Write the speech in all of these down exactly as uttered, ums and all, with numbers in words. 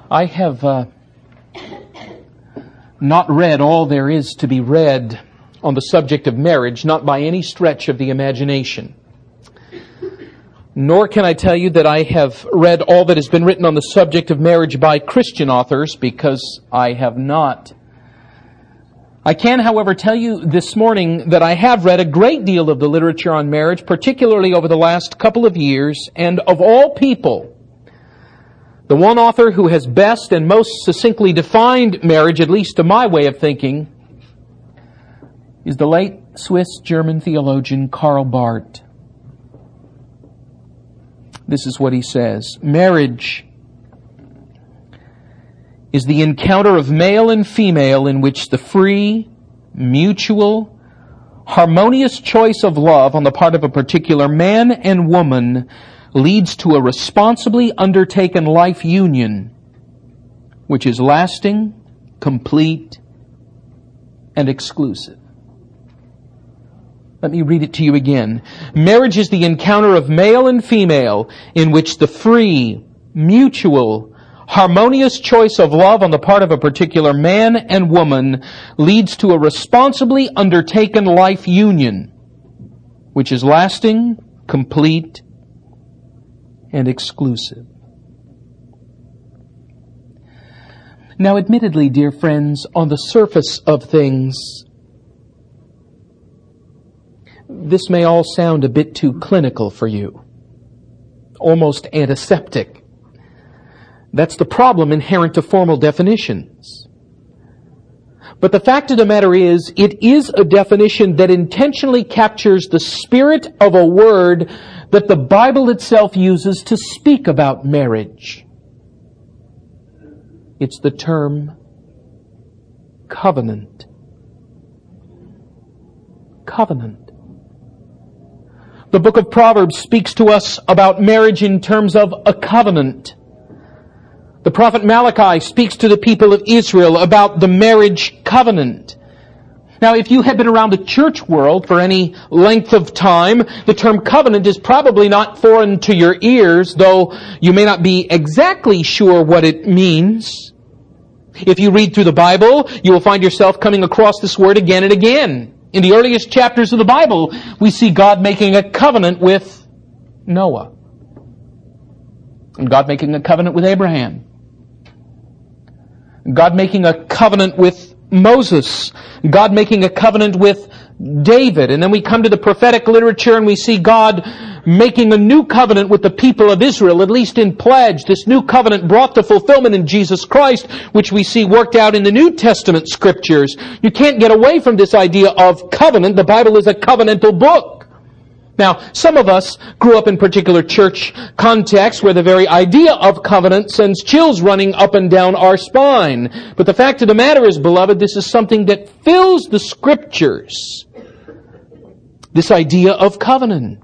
I have uh, not read all there is to be read on the subject of marriage, not by any stretch of the imagination. Nor can I tell you that I have read all that has been written on the subject of marriage by Christian authors, because I have not. I can, however, tell you this morning that I have read a great deal of the literature on marriage, particularly over the last couple of years, and of all people, the one author who has best and most succinctly defined marriage, at least to my way of thinking, is the late Swiss-German theologian Karl Barth. This is what he says: marriage is the encounter of male and female in which the free, mutual, harmonious choice of love on the part of a particular man and woman leads to a responsibly undertaken life union, which is lasting, complete, and exclusive. Let me read it to you again. Marriage is the encounter of male and female in which the free, mutual, harmonious choice of love on the part of a particular man and woman leads to a responsibly undertaken life union, which is lasting, complete, and exclusive. Now, admittedly, dear friends, on the surface of things, this may all sound a bit too clinical for you, almost antiseptic. That's the problem inherent to formal definitions. But the fact of the matter is, it is a definition that intentionally captures the spirit of a word that the Bible itself uses to speak about marriage. It's the term covenant. Covenant. The book of Proverbs speaks to us about marriage in terms of a covenant. The prophet Malachi speaks to the people of Israel about the marriage covenant. Now, if you have been around the church world for any length of time, the term covenant is probably not foreign to your ears, though you may not be exactly sure what it means. If you read through the Bible, you will find yourself coming across this word again and again. In the earliest chapters of the Bible, we see God making a covenant with Noah. And God making a covenant with Abraham. God making a covenant with Moses. God making a covenant with David. And then we come to the prophetic literature and we see God making a new covenant with the people of Israel, at least in pledge. This new covenant brought to fulfillment in Jesus Christ, which we see worked out in the New Testament scriptures. You can't get away from this idea of covenant. The Bible is a covenantal book. Now, some of us grew up in particular church contexts where the very idea of covenant sends chills running up and down our spine. But the fact of the matter is, beloved, this is something that fills the scriptures. This idea of covenant.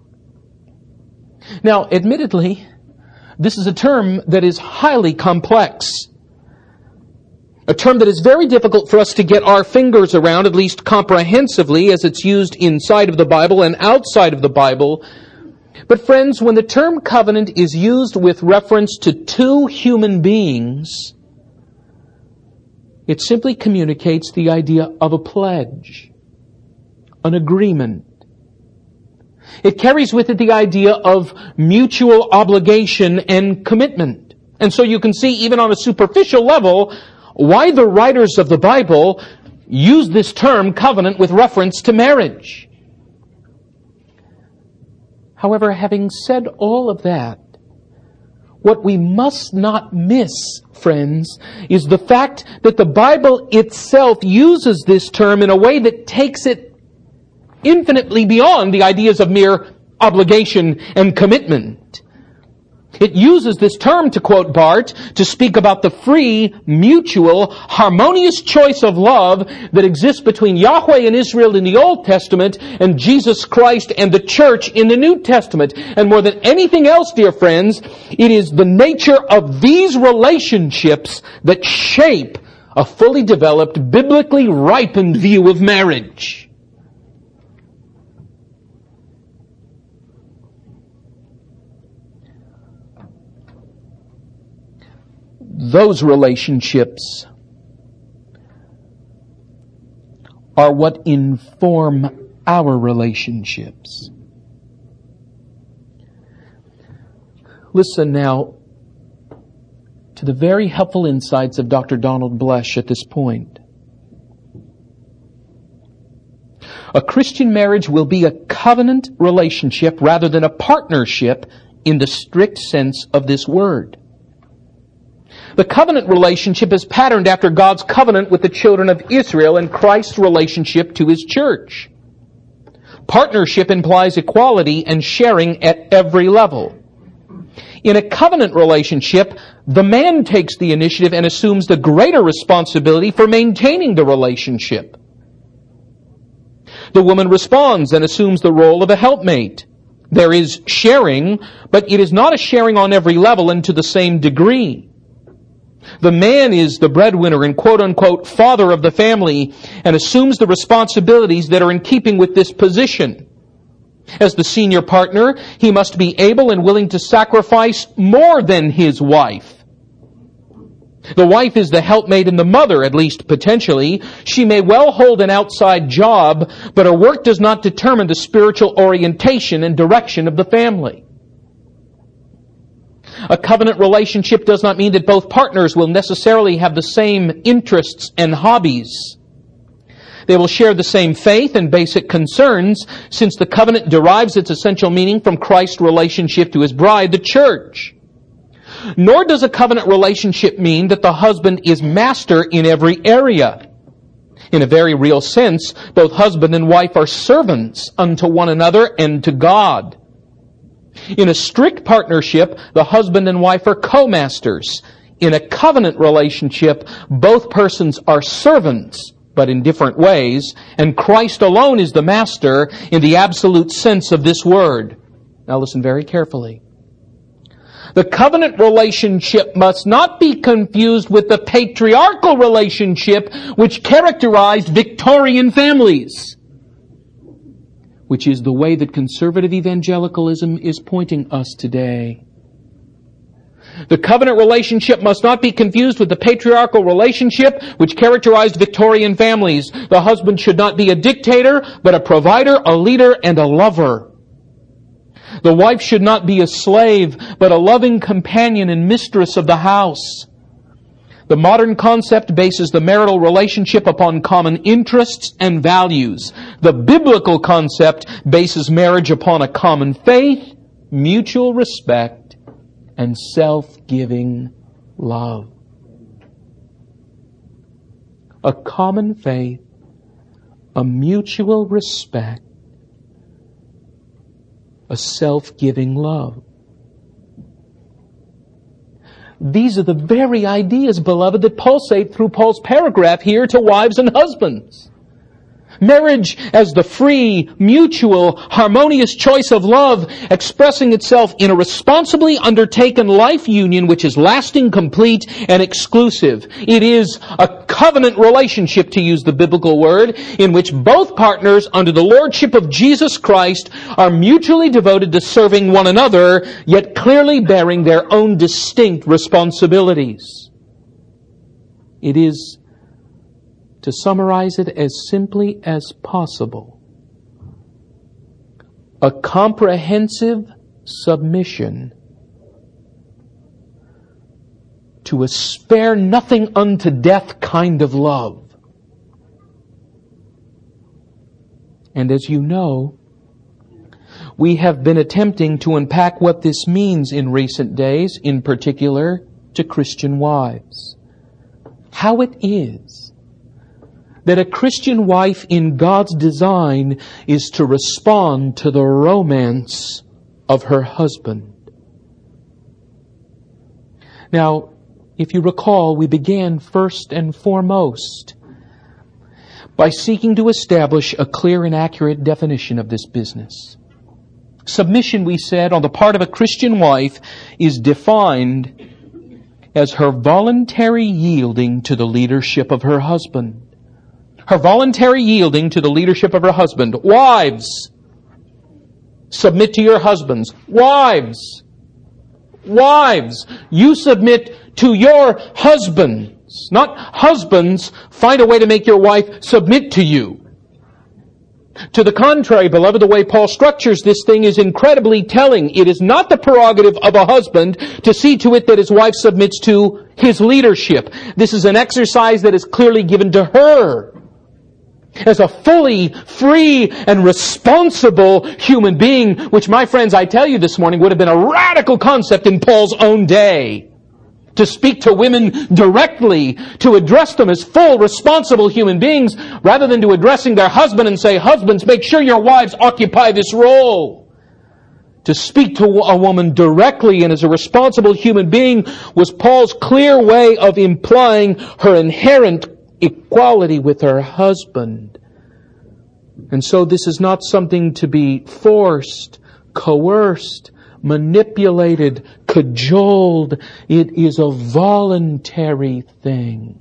Now, admittedly, this is a term that is highly complex. A term that is very difficult for us to get our fingers around, at least comprehensively, as it's used inside of the Bible and outside of the Bible. But friends, when the term covenant is used with reference to two human beings, it simply communicates the idea of a pledge, an agreement. It carries with it the idea of mutual obligation and commitment. And so you can see, even on a superficial level, why the writers of the Bible use this term covenant with reference to marriage. However, having said all of that, what we must not miss, friends, is the fact that the Bible itself uses this term in a way that takes it infinitely beyond the ideas of mere obligation and commitment. It uses this term, to quote Barth, to speak about the free, mutual, harmonious choice of love that exists between Yahweh and Israel in the Old Testament and Jesus Christ and the church in the New Testament. And more than anything else, dear friends, it is the nature of these relationships that shape a fully developed, biblically ripened view of marriage. those relationships are what inform our relationships. Listen now to the very helpful insights of Doctor Donald Blesh at this point. A Christian marriage will be a covenant relationship rather than a partnership in the strict sense of this word. The covenant relationship is patterned after God's covenant with the children of Israel and Christ's relationship to His church. Partnership implies equality and sharing at every level. In a covenant relationship, the man takes the initiative and assumes the greater responsibility for maintaining the relationship. The woman responds and assumes the role of a helpmate. There is sharing, but it is not a sharing on every level and to the same degree. The man is the breadwinner and quote-unquote father of the family and assumes the responsibilities that are in keeping with this position. As the senior partner, he must be able and willing to sacrifice more than his wife. The wife is the helpmate and the mother, at least potentially. She may well hold an outside job, but her work does not determine the spiritual orientation and direction of the family. A covenant relationship does not mean that both partners will necessarily have the same interests and hobbies. They will share the same faith and basic concerns, since the covenant derives its essential meaning from Christ's relationship to His bride, the church. Nor does a covenant relationship mean that the husband is master in every area. In a very real sense, both husband and wife are servants unto one another and to God. In a strict partnership, the husband and wife are co-masters. In a covenant relationship, both persons are servants, but in different ways, and Christ alone is the master in the absolute sense of this word. Now listen very carefully. The covenant relationship must not be confused with the patriarchal relationship which characterized Victorian families, which is the way that conservative evangelicalism is pointing us today. The covenant relationship must not be confused with the patriarchal relationship which characterized Victorian families. The husband should not be a dictator, but a provider, a leader, and a lover. The wife should not be a slave, but a loving companion and mistress of the house. The modern concept bases the marital relationship upon common interests and values. The biblical concept bases marriage upon a common faith, mutual respect, and self-giving love. A common faith, a mutual respect, a self-giving love. These are the very ideas, beloved, that pulsate through Paul's paragraph here to wives and husbands. Marriage as the free, mutual, harmonious choice of love, expressing itself in a responsibly undertaken life union which is lasting, complete, and exclusive. It is a covenant relationship, to use the biblical word, in which both partners under the lordship of Jesus Christ are mutually devoted to serving one another, yet clearly bearing their own distinct responsibilities. It is, to summarize it as simply as possible, a comprehensive submission to a spare nothing unto death kind of love. And as you know, we have been attempting to unpack what this means in recent days, in particular to Christian wives. How it is that a Christian wife in God's design is to respond to the romance of her husband. Now, if you recall, we began first and foremost by seeking to establish a clear and accurate definition of this business. Submission, we said, on the part of a Christian wife is defined as her voluntary yielding to the leadership of her husband. Her voluntary yielding to the leadership of her husband. Wives, submit to your husbands. Wives, wives, you submit to your husbands. Not husbands, find a way to make your wife submit to you. To the contrary, beloved, the way Paul structures this thing is incredibly telling. It is not the prerogative of a husband to see to it that his wife submits to his leadership. This is an exercise that is clearly given to her as a fully free and responsible human being, which, my friends, I tell you this morning, would have been a radical concept in Paul's own day. To speak to women directly, to address them as full, responsible human beings, rather than to addressing their husband and say, husbands, make sure your wives occupy this role. To speak to a woman directly and as a responsible human being was Paul's clear way of implying her inherent equality with her husband. And so this is not something to be forced, coerced, manipulated, cajoled. It is a voluntary thing.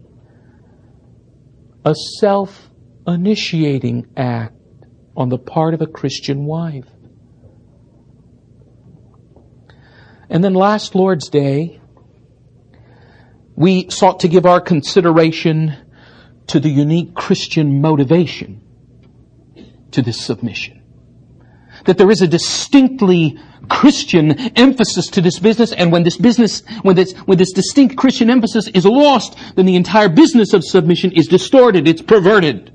A self-initiating act on the part of a Christian wife. And then last Lord's Day, we sought to give our consideration to the unique Christian motivation to this submission. That there is a distinctly Christian emphasis to this business, and when this business, when this, when this distinct Christian emphasis is lost, then the entire business of submission is distorted, it's perverted.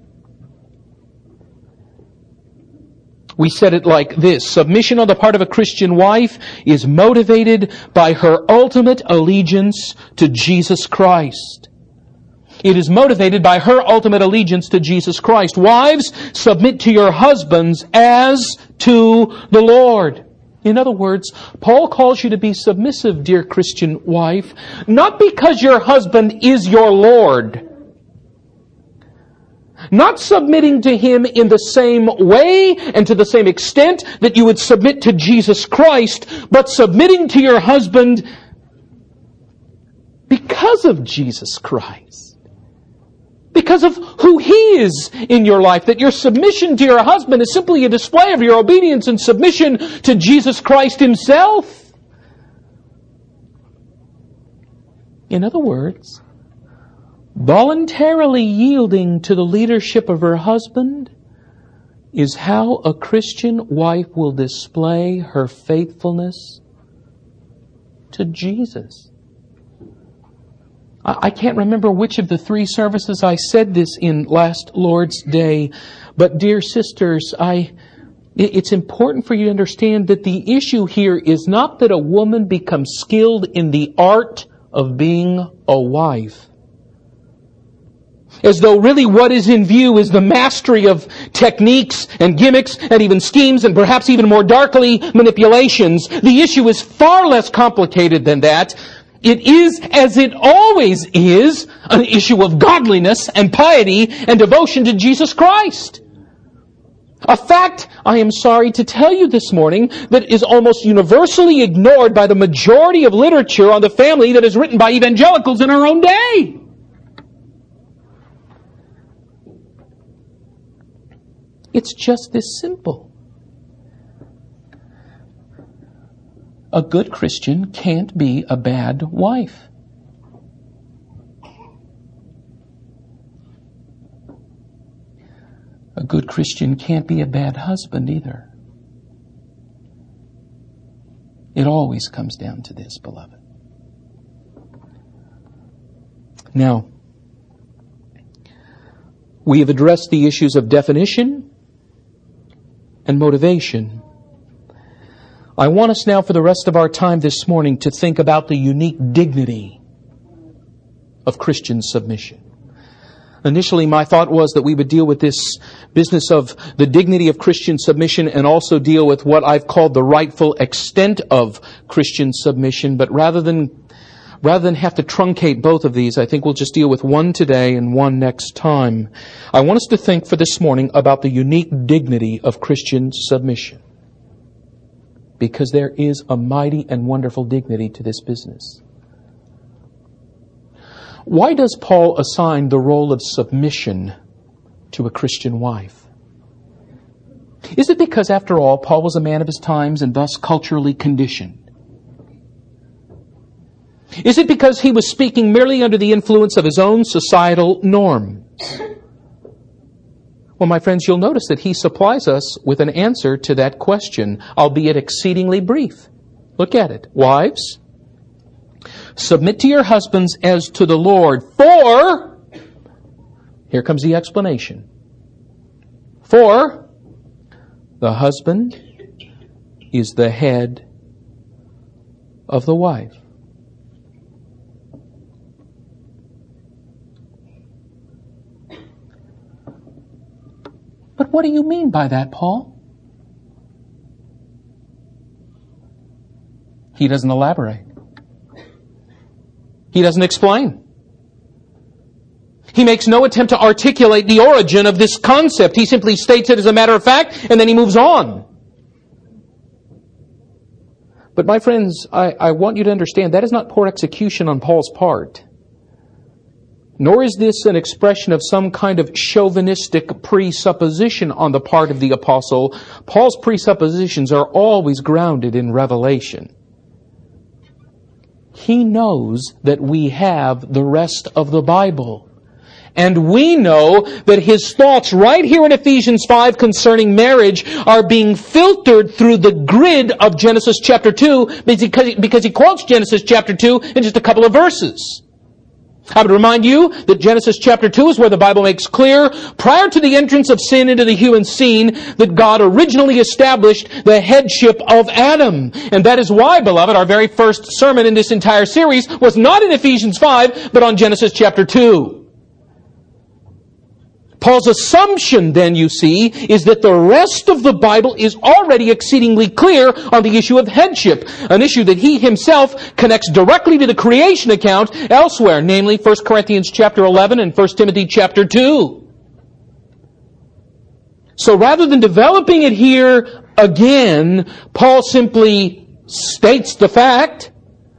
We said it like this: submission on the part of a Christian wife is motivated by her ultimate allegiance to Jesus Christ. It is motivated by her ultimate allegiance to Jesus Christ. Wives, submit to your husbands as to the Lord. In other words, Paul calls you to be submissive, dear Christian wife, not because your husband is your Lord. Not submitting to Him in the same way and to the same extent that you would submit to Jesus Christ, but submitting to your husband because of Jesus Christ. Because of who He is in your life. That your submission to your husband is simply a display of your obedience and submission to Jesus Christ Himself. In other words, voluntarily yielding to the leadership of her husband is how a Christian wife will display her faithfulness to Jesus. I can't remember which of the three services I said this in last Lord's Day, but dear sisters, I, it's important for you to understand that the issue here is not that a woman becomes skilled in the art of being a wife. As though really what is in view is the mastery of techniques and gimmicks and even schemes and perhaps even more darkly, manipulations. The issue is far less complicated than that. It is, as it always is, an issue of godliness and piety and devotion to Jesus Christ. A fact, I am sorry to tell you this morning, that is almost universally ignored by the majority of literature on the family that is written by evangelicals in our own day. It's just this simple. A good Christian can't be a bad wife. A good Christian can't be a bad husband either. It always comes down to this, beloved. Now, we have addressed the issues of definition and motivation. I want us now for the rest of our time this morning to think about the unique dignity of Christian submission. Initially, my thought was that we would deal with this business of the dignity of Christian submission and also deal with what I've called the rightful extent of Christian submission. But rather than rather than have to truncate both of these, I think we'll just deal with one today and one next time. I want us to think for this morning about the unique dignity of Christian submission. Because there is a mighty and wonderful dignity to this business. Why does Paul assign the role of submission to a Christian wife? Is it because, after all, Paul was a man of his times and thus culturally conditioned? Is it because he was speaking merely under the influence of his own societal norms? Well, my friends, you'll notice that he supplies us with an answer to that question, albeit exceedingly brief. Look at it. Wives, submit to your husbands as to the Lord, for, here comes the explanation, for the husband is the head of the wife. But what do you mean by that, Paul? He doesn't elaborate. He doesn't explain. He makes no attempt to articulate the origin of this concept. He simply states it as a matter of fact, and then he moves on. But my friends, I, I want you to understand that is not poor execution on Paul's part. Nor is this an expression of some kind of chauvinistic presupposition on the part of the apostle. Paul's presuppositions are always grounded in revelation. He knows that we have the rest of the Bible. And we know that his thoughts right here in Ephesians five concerning marriage are being filtered through the grid of Genesis chapter two because, because he quotes Genesis chapter two in just a couple of verses. I would remind you that Genesis chapter two is where the Bible makes clear, prior to the entrance of sin into the human scene, that God originally established the headship of Adam. And that is why, beloved, our very first sermon in this entire series was not in Ephesians five, but on Genesis chapter two. Paul's assumption, then, you see, is that the rest of the Bible is already exceedingly clear on the issue of headship, an issue that he himself connects directly to the creation account elsewhere, namely First Corinthians chapter eleven and First Timothy chapter two. So rather than developing it here again, Paul simply states the fact,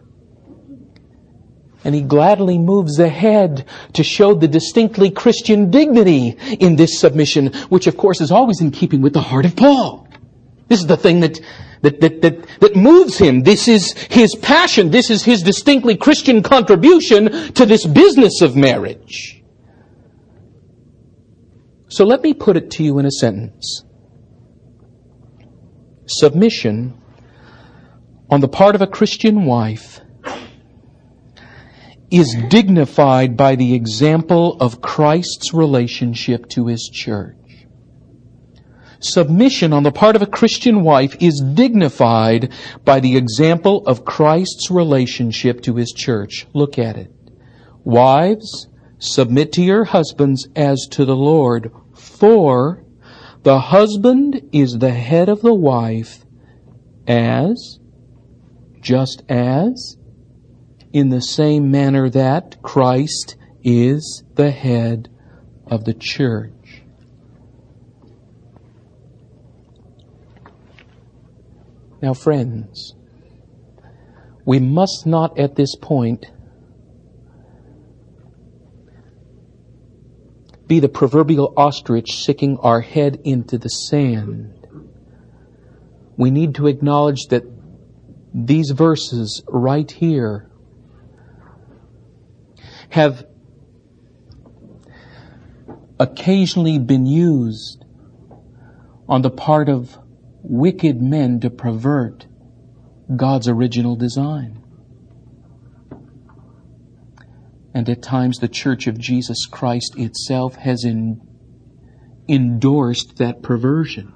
and he gladly moves ahead to show the distinctly Christian dignity in this submission, which of course is always in keeping with the heart of Paul. This is the thing that, that, that, that, that moves him. This is his passion. This is his distinctly Christian contribution to this business of marriage. So let me put it to you in a sentence. Submission on the part of a Christian wife is dignified by the example of Christ's relationship to His church. Submission on the part of a Christian wife is dignified by the example of Christ's relationship to His church. Look at it. Wives, submit to your husbands as to the Lord, for the husband is the head of the wife, as, just as, in the same manner that Christ is the head of the church. Now, friends, we must not at this point be the proverbial ostrich sticking our head into the sand. We need to acknowledge that these verses right here have occasionally been used on the part of wicked men to pervert God's original design. And at times the Church of Jesus Christ itself has in, endorsed that perversion.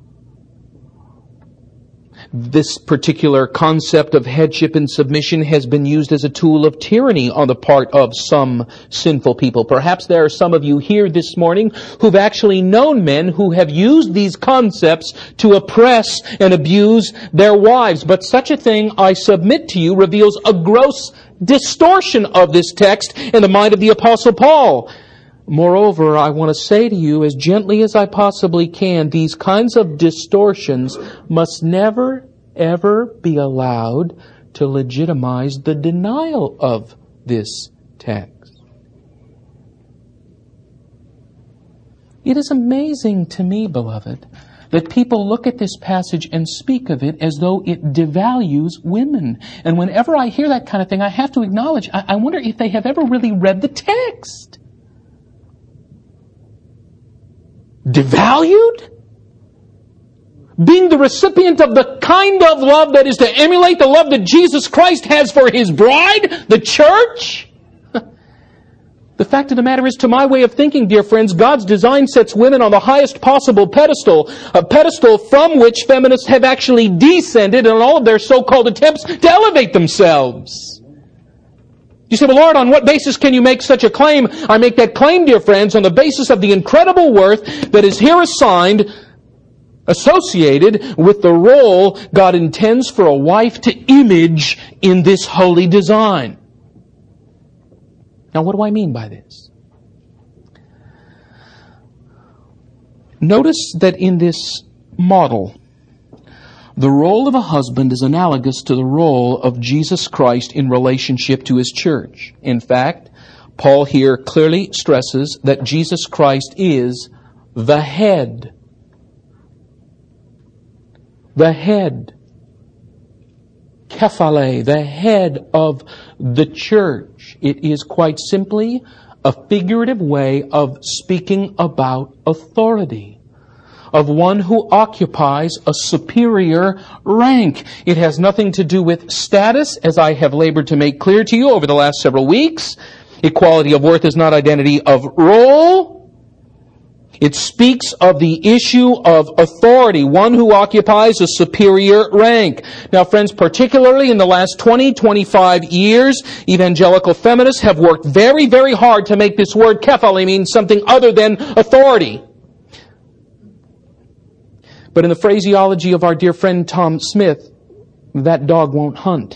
This particular concept of headship and submission has been used as a tool of tyranny on the part of some sinful people. Perhaps there are some of you here this morning who've actually known men who have used these concepts to oppress and abuse their wives. But such a thing, I submit to you, reveals a gross distortion of this text in the mind of the Apostle Paul. Moreover, I want to say to you, as gently as I possibly can, these kinds of distortions must never, ever be allowed to legitimize the denial of this text. It is amazing to me, beloved, that people look at this passage and speak of it as though it devalues women. And whenever I hear that kind of thing, I have to acknowledge, I, I wonder if they have ever really read the text. Devalued? Being the recipient of the kind of love that is to emulate the love that Jesus Christ has for His bride, the church? The fact of the matter is, to my way of thinking, dear friends, God's design sets women on the highest possible pedestal, a pedestal from which feminists have actually descended in all of their so-called attempts to elevate themselves. You say, well, Lord, on what basis can you make such a claim? I make that claim, dear friends, on the basis of the incredible worth that is here assigned, associated with the role God intends for a wife to image in this holy design. Now, what do I mean by this? Notice that in this model, the role of a husband is analogous to the role of Jesus Christ in relationship to His church. In fact, Paul here clearly stresses that Jesus Christ is the head. The head. Kephale, the head of the church. It is quite simply a figurative way of speaking about authority, of one who occupies a superior rank. It has nothing to do with status, as I have labored to make clear to you over the last several weeks. Equality of worth is not identity of role. It speaks of the issue of authority, one who occupies a superior rank. Now, friends, particularly in the last twenty, twenty-five years, evangelical feminists have worked very, very hard to make this word kephale mean something other than authority. But in the phraseology of our dear friend Tom Smith, that dog won't hunt.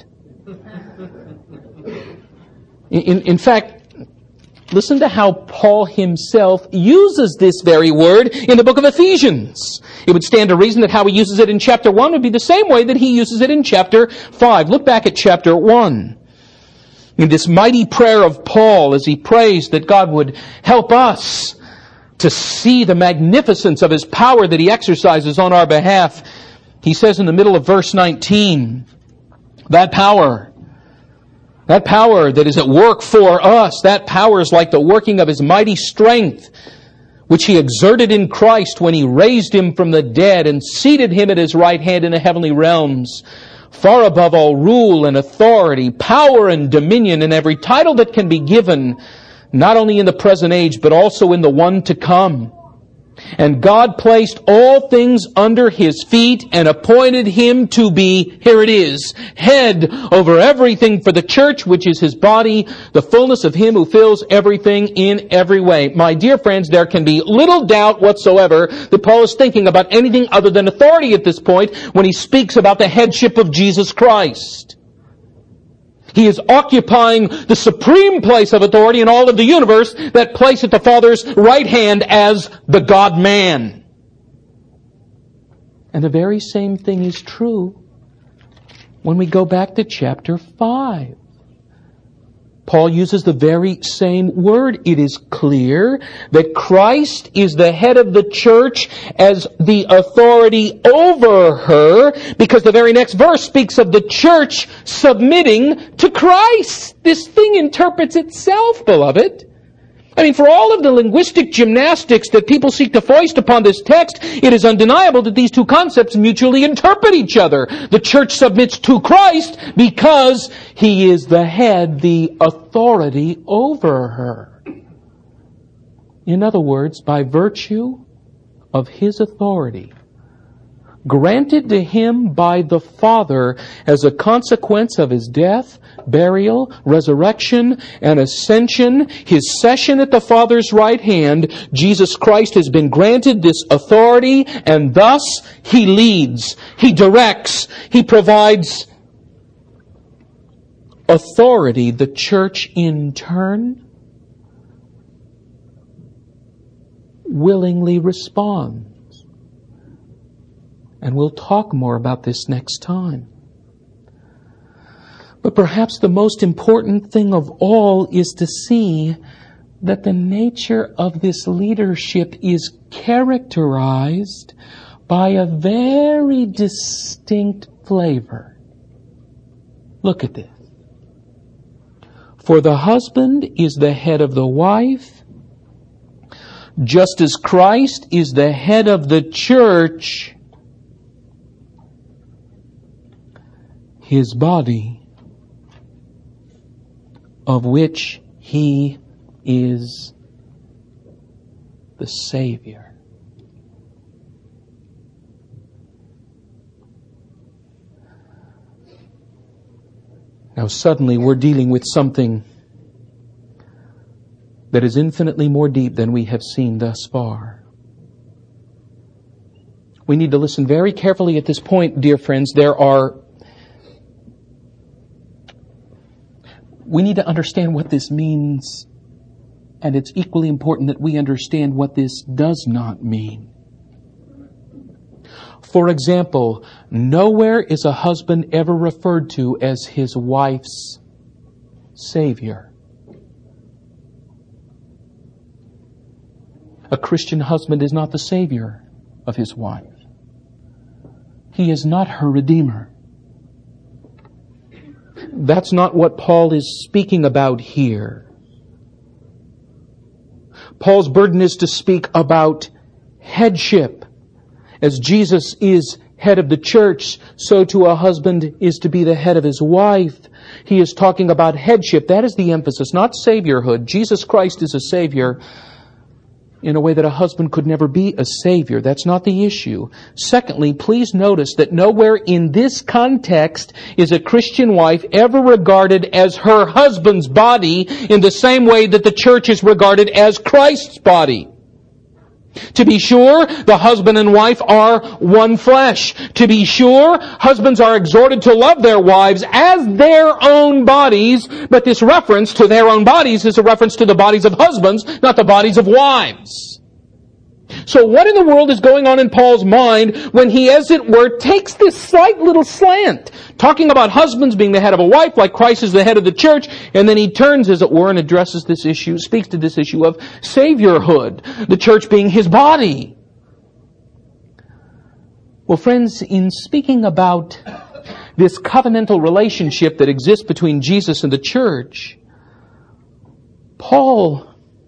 In, in, in fact, listen to how Paul himself uses this very word in the book of Ephesians. It would stand to reason that how he uses it in chapter one would be the same way that he uses it in chapter five. Look back at chapter one. In this mighty prayer of Paul as he prays that God would help us to see the magnificence of His power that He exercises on our behalf, he says in the middle of verse nineteen, that power That power that is at work for us, that power is like the working of His mighty strength, which He exerted in Christ when He raised Him from the dead and seated Him at His right hand in the heavenly realms, far above all rule and authority, power and dominion, and every title that can be given, not only in the present age, but also in the one to come. And God placed all things under His feet and appointed Him to be, here it is, head over everything for the church, which is His body, the fullness of Him who fills everything in every way. My dear friends, there can be little doubt whatsoever that Paul is thinking about anything other than authority at this point when he speaks about the headship of Jesus Christ. He is occupying the supreme place of authority in all of the universe, that place at the Father's right hand as the God-man. And the very same thing is true when we go back to chapter five. Paul uses the very same word. It is clear that Christ is the head of the church as the authority over her, because the very next verse speaks of the church submitting to Christ. This thing interprets itself, beloved. I mean, for all of the linguistic gymnastics that people seek to foist upon this text, it is undeniable that these two concepts mutually interpret each other. The church submits to Christ because He is the head, the authority over her. In other words, by virtue of His authority, granted to Him by the Father as a consequence of His death, burial, resurrection, and ascension, His session at the Father's right hand, Jesus Christ has been granted this authority, and thus He leads, He directs, He provides authority. The church in turn willingly responds. And we'll talk more about this next time. But perhaps the most important thing of all is to see that the nature of this leadership is characterized by a very distinct flavor. Look at this. For the husband is the head of the wife, just as Christ is the head of the church, his body, of which he is the Savior. Now suddenly we're dealing with something that is infinitely more deep than we have seen thus far. We need to listen very carefully at this point, dear friends. There are We need to understand what this means, and it's equally important that we understand what this does not mean. For example, nowhere is a husband ever referred to as his wife's Savior. A Christian husband is not the Savior of his wife. He is not her Redeemer. That's not what Paul is speaking about here. Paul's burden is to speak about headship. As Jesus is head of the church, so too a husband is to be the head of his wife. He is talking about headship. That is the emphasis, not saviorhood. Jesus Christ is a Savior in a way that a husband could never be a Savior. That's not the issue. Secondly, please notice that nowhere in this context is a Christian wife ever regarded as her husband's body in the same way that the church is regarded as Christ's body. To be sure, the husband and wife are one flesh. To be sure, husbands are exhorted to love their wives as their own bodies, but this reference to their own bodies is a reference to the bodies of husbands, not the bodies of wives. So what in the world is going on in Paul's mind when he, as it were, takes this slight little slant, talking about husbands being the head of a wife like Christ is the head of the church, and then he turns, as it were, and addresses this issue, speaks to this issue of saviorhood, the church being his body. Well, friends, in speaking about this covenantal relationship that exists between Jesus and the church, Paul,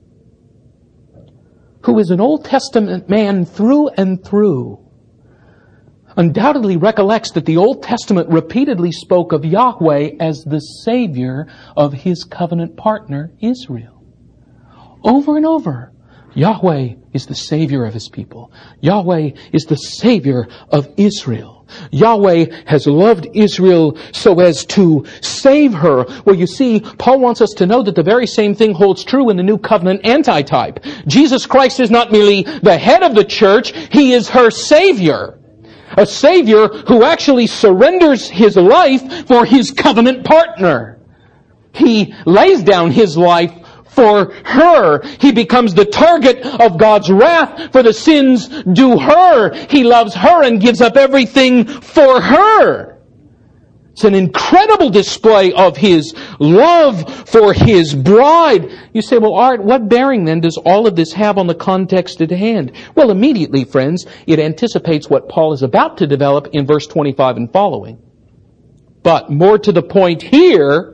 who is an Old Testament man through and through, undoubtedly recollects that the Old Testament repeatedly spoke of Yahweh as the Savior of his covenant partner, Israel. Over and over, Yahweh is the Savior of his people. Yahweh is the Savior of Israel. Yahweh has loved Israel so as to save her. Well, you see, Paul wants us to know that the very same thing holds true in the New Covenant antitype. Jesus Christ is not merely the head of the church, he is her Savior. A Savior who actually surrenders his life for his covenant partner. He lays down his life for her. He becomes the target of God's wrath for the sins due her. He loves her and gives up everything for her. It's an incredible display of his love for his bride. You say, well, Art, what bearing then does all of this have on the context at hand? Well, immediately, friends, it anticipates what Paul is about to develop in verse twenty-five and following. But more to the point here,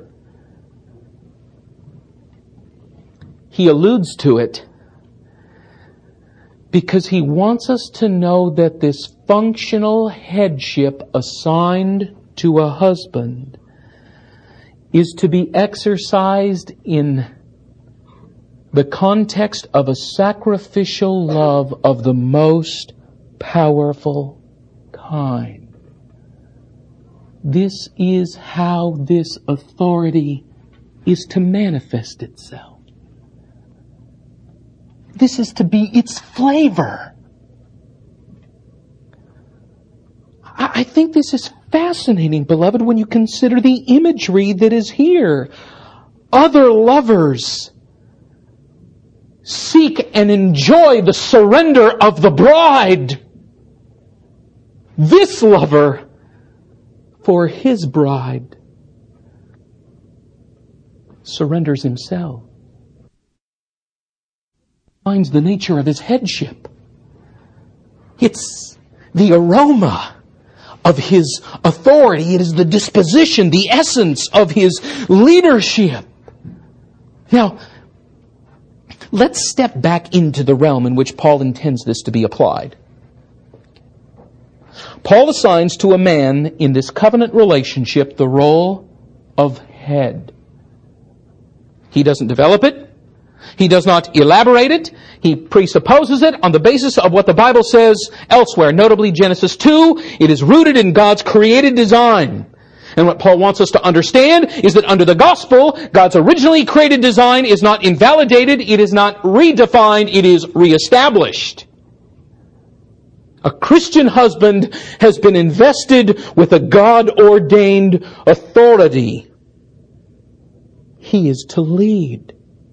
he alludes to it because he wants us to know that this functional headship assigned to a husband is to be exercised in the context of a sacrificial love of the most powerful kind. This is how this authority is to manifest itself. This is to be its flavor. I think this is fascinating, beloved, when you consider the imagery that is here. Other lovers seek and enjoy the surrender of the bride. This lover, for his bride, surrenders himself. Finds the nature of his headship. It's the aroma of His authority. It is the disposition, the essence of His leadership. Now, let's step back into the realm in which Paul intends this to be applied. Paul assigns to a man in this covenant relationship the role of head. He doesn't develop it. He does not elaborate it. He presupposes it on the basis of what the Bible says elsewhere, notably Genesis two. It is rooted in God's created design. And what Paul wants us to understand is that under the gospel, God's originally created design is not invalidated, it is not redefined, it is reestablished. A Christian husband has been invested with a God-ordained authority. He is to lead.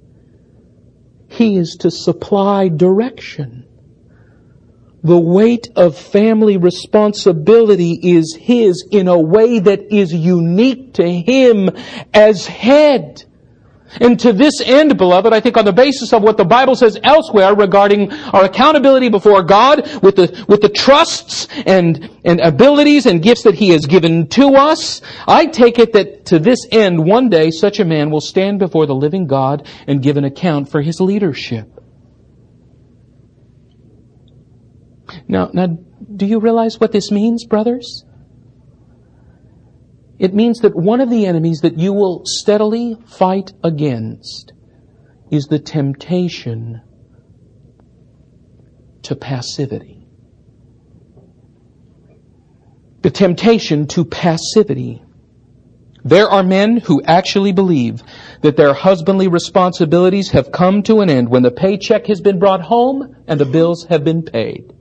He is to supply direction. The weight of family responsibility is his in a way that is unique to him as head. And to this end, beloved, I think on the basis of what the Bible says elsewhere regarding our accountability before God with the, with the trusts and, and abilities and gifts that He has given to us, I take it that to this end, one day such a man will stand before the living God and give an account for his leadership. Now, now, do you realize what this means, brothers? It means that one of the enemies that you will steadily fight against is the temptation to passivity. The temptation to passivity. There are men who actually believe that their husbandly responsibilities have come to an end when the paycheck has been brought home and the bills have been paid.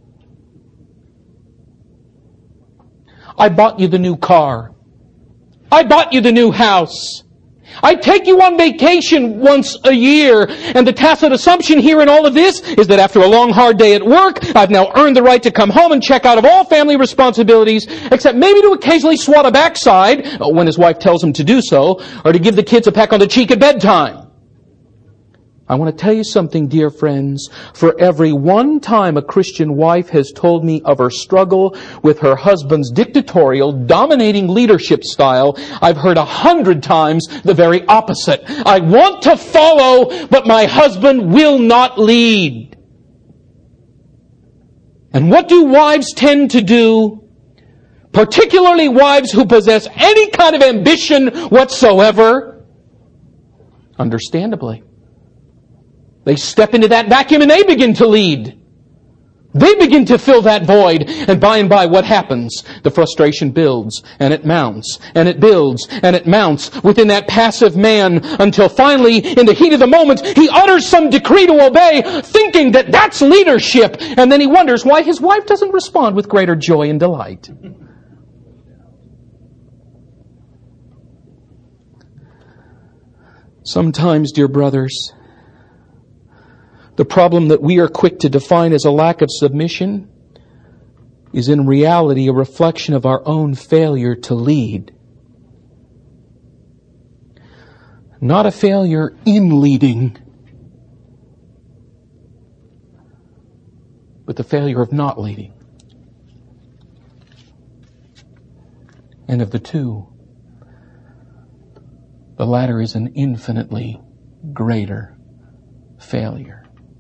I bought you the new car. I bought you the new house. I take you on vacation once a year. And the tacit assumption here in all of this is that after a long, hard day at work, I've now earned the right to come home and check out of all family responsibilities, except maybe to occasionally swat a backside when his wife tells him to do so, or to give the kids a peck on the cheek at bedtime. I want to tell you something, dear friends. For every one time a Christian wife has told me of her struggle with her husband's dictatorial, dominating leadership style, I've heard a hundred times the very opposite. I want to follow, but my husband will not lead. And what do wives tend to do? Particularly wives who possess any kind of ambition whatsoever? Understandably, they step into that vacuum and they begin to lead. They begin to fill that void. And by and by, what happens? The frustration builds, and it mounts, and it builds, and it mounts within that passive man until finally, in the heat of the moment, he utters some decree to obey, thinking that that's leadership. And then he wonders why his wife doesn't respond with greater joy and delight. Sometimes, dear brothers, the problem that we are quick to define as a lack of submission is in reality a reflection of our own failure to lead. Not a failure in leading, but the failure of not leading. And of the two, the latter is an infinitely greater failure.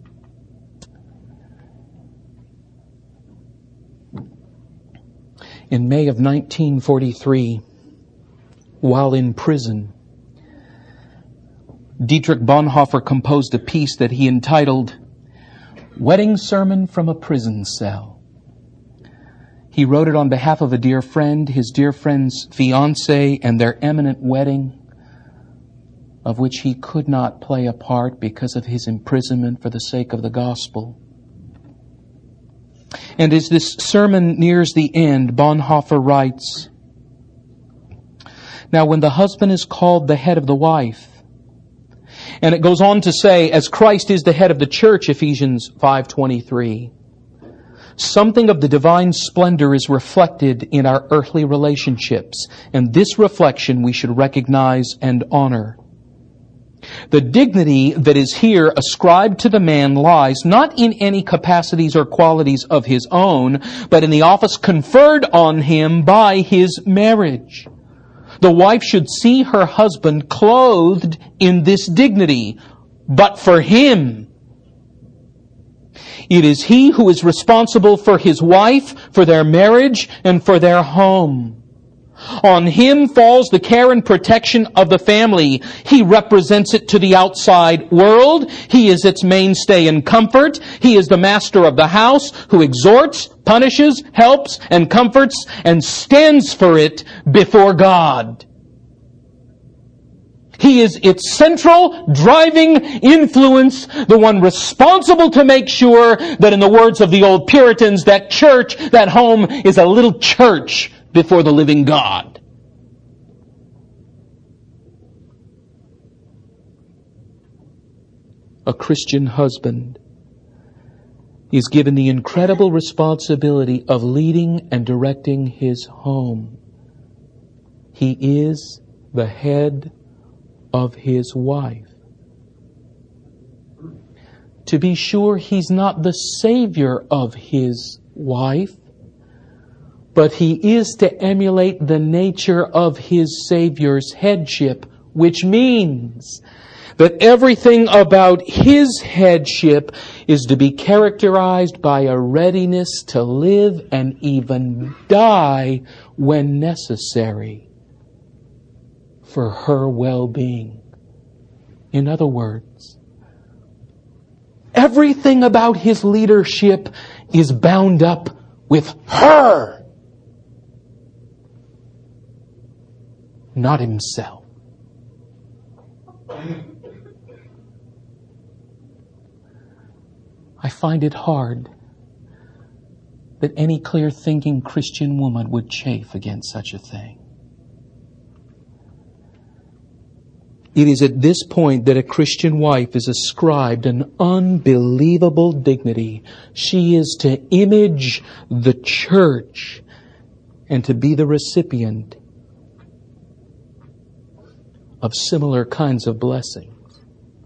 In May of nineteen forty-three, while in prison, Dietrich Bonhoeffer composed a piece that he entitled Wedding Sermon from a Prison Cell. He wrote it on behalf of a dear friend, his dear friend's fiancée, and their imminent wedding, of which he could not play a part because of his imprisonment for the sake of the gospel. And as this sermon nears the end, Bonhoeffer writes, now when the husband is called the head of the wife, and it goes on to say, as Christ is the head of the church, Ephesians five twenty-three, something of the divine splendor is reflected in our earthly relationships, and this reflection we should recognize and honor. The dignity that is here ascribed to the man lies not in any capacities or qualities of his own, but in the office conferred on him by his marriage. The wife should see her husband clothed in this dignity, but for him. It is he who is responsible for his wife, for their marriage, and for their home. On him falls the care and protection of the family. He represents it to the outside world. He is its mainstay and comfort. He is the master of the house who exhorts, punishes, helps, and comforts, and stands for it before God. He is its central, driving influence, the one responsible to make sure that, in the words of the old Puritans, that church, that home, is a little church before the living God. A Christian husband is given the incredible responsibility of leading and directing his home. He is the head of his wife. To be sure, he's not the savior of his wife, but he is to emulate the nature of his Savior's headship, which means that everything about his headship is to be characterized by a readiness to live and even die when necessary for her well-being. In other words, everything about his leadership is bound up with her, not himself. I find it hard that any clear-thinking Christian woman would chafe against such a thing. It is at this point that a Christian wife is ascribed an unbelievable dignity. She is to image the church and to be the recipient of similar kinds of blessings.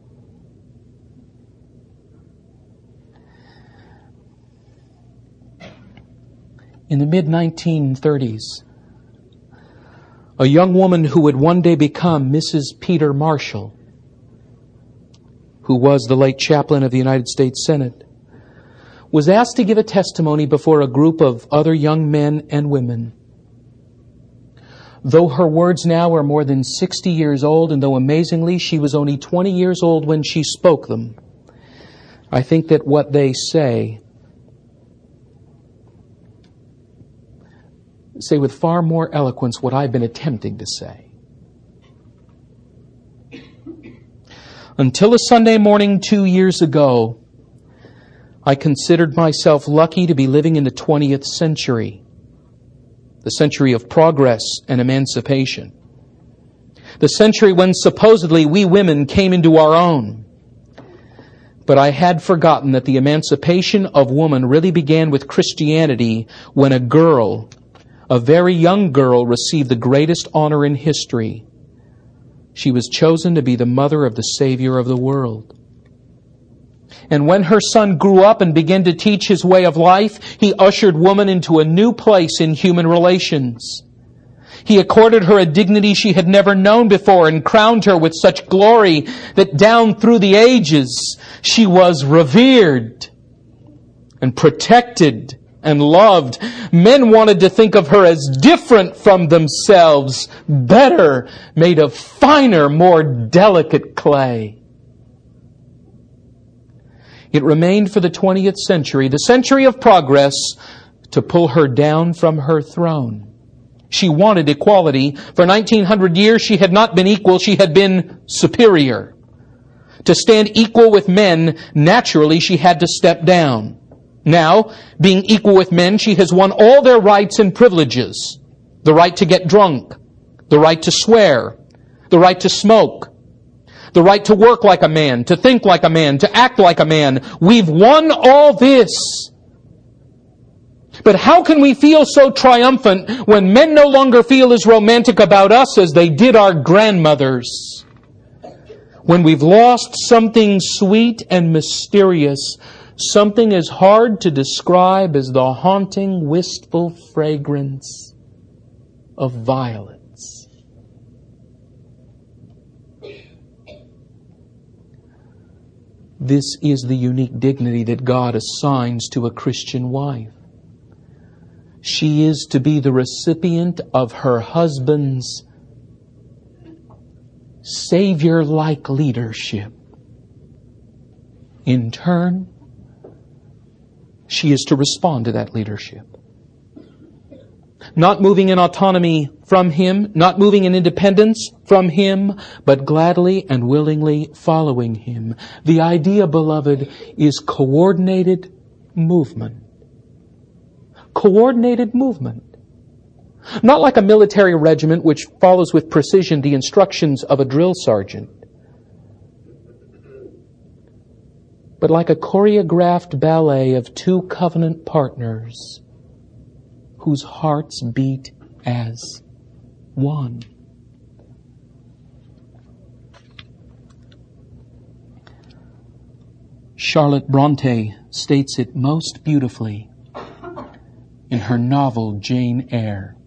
In the mid nineteen thirties, a young woman who would one day become Missus Peter Marshall, who was the late chaplain of the United States Senate, was asked to give a testimony before a group of other young men and women. Though her words now are more than sixty years old, and though amazingly she was only twenty years old when she spoke them, I think that what they say say with far more eloquence what I've been attempting to say. Until a Sunday morning two years ago, I considered myself lucky to be living in the twentieth century. The century of progress and emancipation. The century when supposedly we women came into our own. But I had forgotten that the emancipation of woman really began with Christianity when a girl, a very young girl, received the greatest honor in history. She was chosen to be the mother of the Savior of the world. And when her son grew up and began to teach his way of life, he ushered woman into a new place in human relations. He accorded her a dignity she had never known before and crowned her with such glory that down through the ages she was revered and protected and loved. Men wanted to think of her as different from themselves, better, made of finer, more delicate clay. It remained for the twentieth century, the century of progress, to pull her down from her throne. She wanted equality. For nineteen hundred years she had not been equal, she had been superior. To stand equal with men, naturally she had to step down. Now, being equal with men, she has won all their rights and privileges. The right to get drunk, the right to swear, the right to smoke, the right to work like a man, to think like a man, to act like a man. We've won all this. But how can we feel so triumphant when men no longer feel as romantic about us as they did our grandmothers? When we've lost something sweet and mysterious, something as hard to describe as the haunting, wistful fragrance of violets. This is the unique dignity that God assigns to a Christian wife. She is to be the recipient of her husband's Savior-like leadership. In turn, she is to respond to that leadership. Not moving in autonomy from Him, not moving in independence from Him, but gladly and willingly following Him. The idea, beloved, is coordinated movement. Coordinated movement. Not like a military regiment which follows with precision the instructions of a drill sergeant, but like a choreographed ballet of two covenant partners whose hearts beat as one. Charlotte Bronte states it most beautifully in her novel Jane Eyre.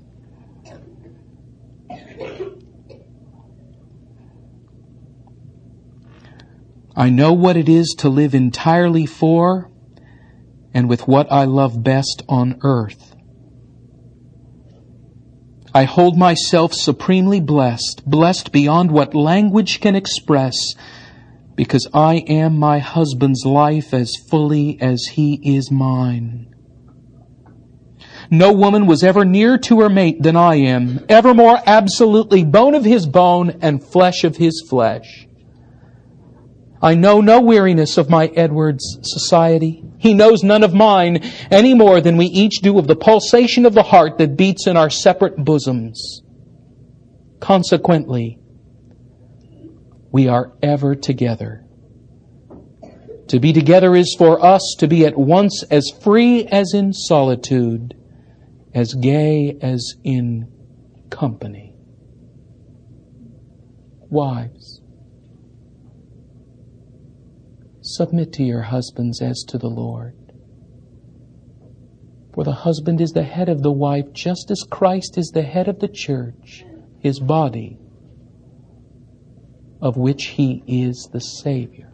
I know what it is to live entirely for and with what I love best on earth. I hold myself supremely blessed, blessed beyond what language can express, because I am my husband's life as fully as he is mine. No woman was ever nearer to her mate than I am, ever more absolutely bone of his bone and flesh of his flesh. I know no weariness of my Edward's society. He knows none of mine any more than we each do of the pulsation of the heart that beats in our separate bosoms. Consequently, we are ever together. To be together is for us to be at once as free as in solitude, as gay as in company. Wives, submit to your husbands as to the Lord. For the husband is the head of the wife, just as Christ is the head of the church, His body, of which He is the Savior.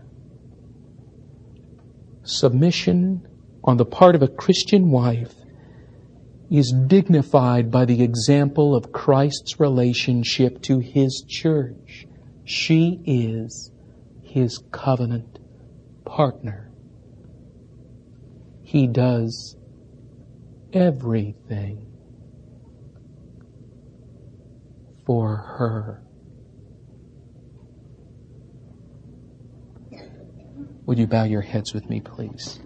Submission on the part of a Christian wife is dignified by the example of Christ's relationship to His church. She is His covenant partner. He does everything for her. Would you bow your heads with me, please?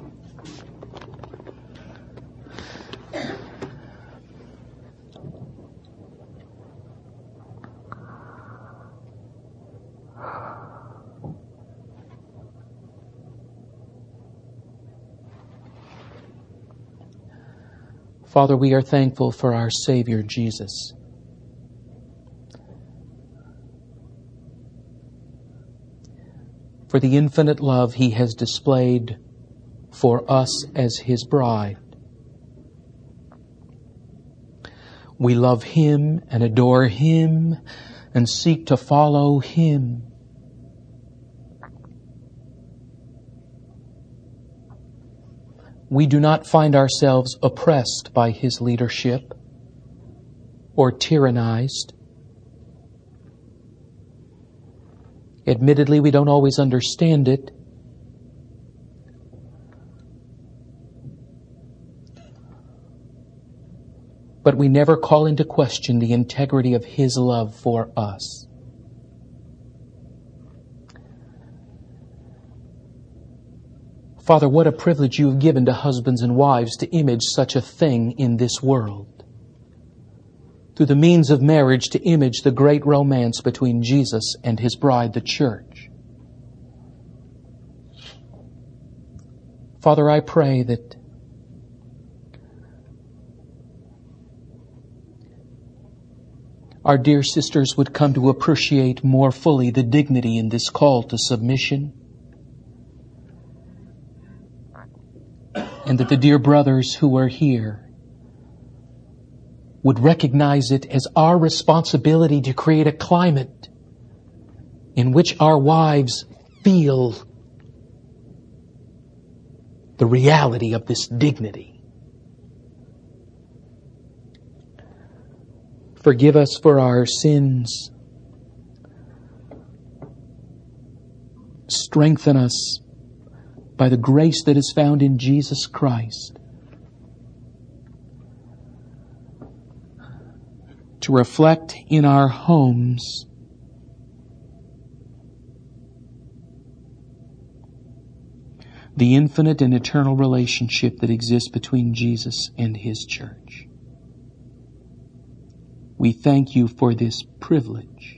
Father, we are thankful for our Savior, Jesus. For the infinite love He has displayed for us as His bride. We love Him and adore Him and seek to follow Him. We do not find ourselves oppressed by His leadership or tyrannized. Admittedly, we don't always understand it. But we never call into question the integrity of His love for us. Father, what a privilege you have given to husbands and wives to image such a thing in this world. Through the means of marriage, to image the great romance between Jesus and His bride, the church. Father, I pray that our dear sisters would come to appreciate more fully the dignity in this call to submission. And that the dear brothers who are here would recognize it as our responsibility to create a climate in which our wives feel the reality of this dignity. Forgive us for our sins. Strengthen us by the grace that is found in Jesus Christ to reflect in our homes the infinite and eternal relationship that exists between Jesus and His church. We thank You for this privilege.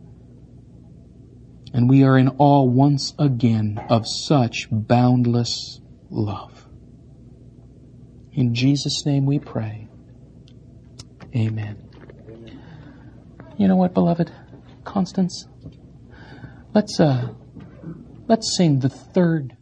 And we are in awe once again of such boundless love. In Jesus' name we pray. Amen. You know what, beloved? Constance, let's uh, let's sing the third